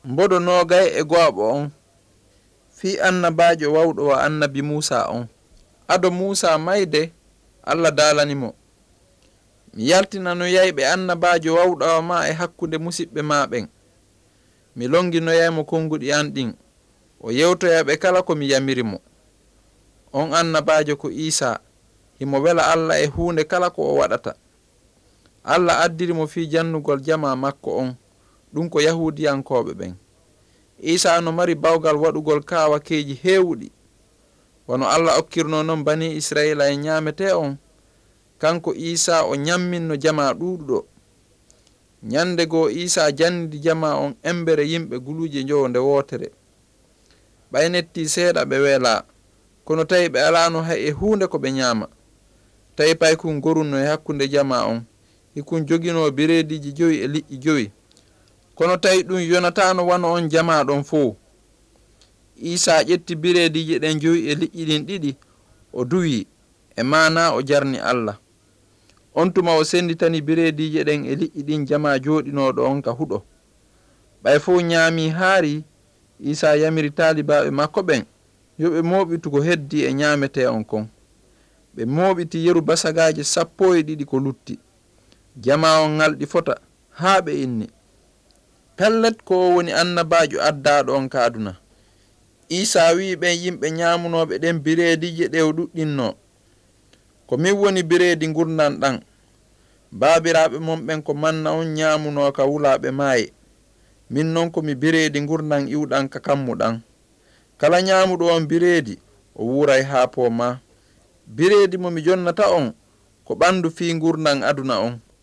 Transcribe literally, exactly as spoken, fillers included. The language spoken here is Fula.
mbodo nogay e gooɓo on fi annabajo wawɗo o annabi Musa on. Ado Musa mayde Allah dalanimo, mi yaltina no yayɓe annabajo wawɗo ma e hakkunde musidɓe ma ɓen. Mi longinoyaymo konguɗi an ɗin, o yewtoyaɓe kala ko mi yamirimo. On annabajo ko Isa, himo wela Allah e hunde kala ko o waɗata. Allah addirimo fi jannugol jama makko on, ɗum ko yahudiyankoɓe ɓen. Isa no mari bawgal waɗugol kawakeji hewɗi, wono Allah okkirno non bani Israila e ñamete on. Kanko Isa o ñamminno jama ɗuɗuɗo. Nyande go Isa jannidi jama on embere yimɓe guluje jowonde wotere. Ɓaynetti seeɗa ɓe weela, kono tawi ɓe alano hay e hunde ko ɓe ñama. Tawi paykun gorunno e hakkunde jama on, hikun jogino birediji joyi e liƴƴi joyi. Kono tawi ɗum yonatano wano on jama ɗon fo. Isa ƴetti birediji ɗen joyi e liƴƴi ɗin ɗiɗi, o duwi e mana o jarni Allah. On tuma o senditani birediji ɗen e liƴƴi ɗin jama joɗinoɗo on ka huɗo. Ɓay fo ñaami haari, Isa yamiri taalibaɓe makko ɓen yoɓe moɓitu ko heddi e ñamete on kon. Ɓe moɓiti yeru basagaji sappo e ɗiɗi ko lutti. Jama on ngalɗi fota haa ɓe inni. Pellet ko woni annabajo addaɗo on kaduna. Isa wi ɓen yimɓe ñamunoɓe ɗen birediji ɗe o ɗuɗɗinno, ko min woni biredi gurnan ɗan. Babiraɓe mon ɓen ko manna on ñamuno ka wulaɓe maaye. Min non komi biredi gurnan iwɗan ka kammuɗan. Kala ñamuɗo on biredi o wuray ha po ma. Biredi mo mi jonnata on ko ɓandu fi gurnan aduna on.